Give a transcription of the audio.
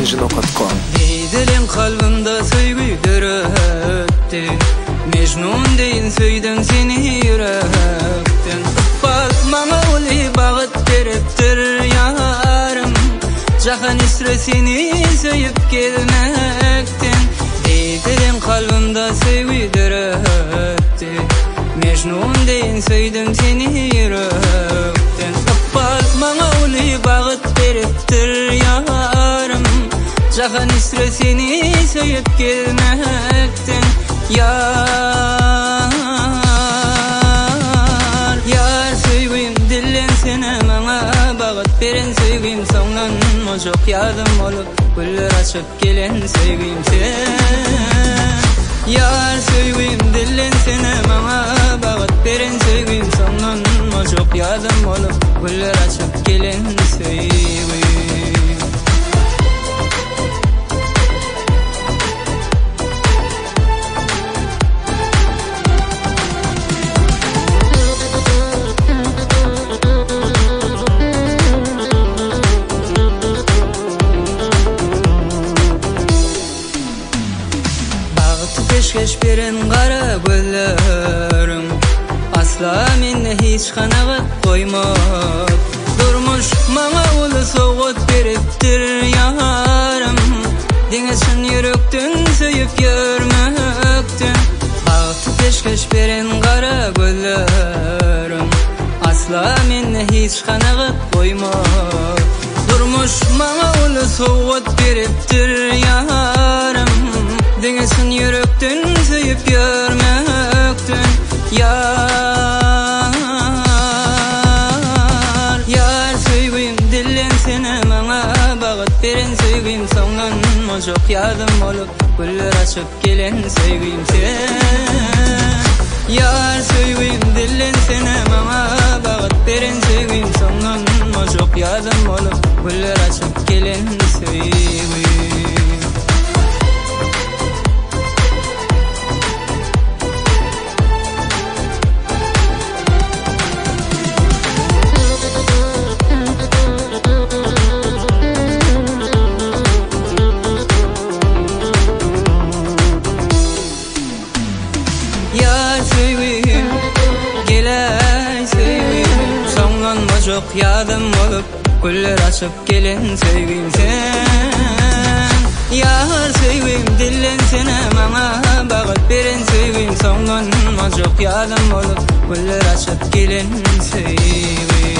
Mejnun.com. Dilim kalbimde sevgi dürüttü, Mecnun deyin söyden seni yürekten. Bak bana uli bağıt veriptir yarım, Cahan isre seni söyüp gelmekten. Dilim kalbimde sevgi dürüttü, Mecnun deyin söyden seni yürekten. Bak bana uli bağıt veriptir yarım, Cahan isre seni söyüp gelmekten. Yar, yar söygüyüm dillen sene bana bağıt veren söygüyüm. Sondan mocuk yardım olup güller açıp gelen söygüyüm sen. Yar söygüyüm dillen sene bana bağıt veren söygüyüm. Sondan mocuk yardım olup güller açıp gelen söygüyüm. Peşkeş veren kara gözlerim, asla menne hiç kanağıt koymak. Durmuş bana ulu soğut veriptir yarım, Denizin yürekten söyüp görmekten. Baktı peşkeş veren kara gözlerim, asla menne hiç kanağıt koymak. Durmuş bana ulu soğut veriptir yarım, Denizin yürekten söyüp görmekten. Yar, yar söygüyüm dillen sene bana bağıt veren söygüyüm. Sondan mocuk yardım olup güller açıp gelen söygüyüm sen. Yar söygüyüm dillen sene bana bağıt veren söygüyüm. Sondan mocuk yardım olup güller açıp gelen söygüyüm. Yar söygüyüm, gelay söygüyüm. Sondan mocuk yardım olup güller açıp gelen söygüyüm sen. Yar söygüyüm dillen sene bana bağıt veren söygüyüm. Sondan mocuk yardım olup güller açıp gelen söygüyüm.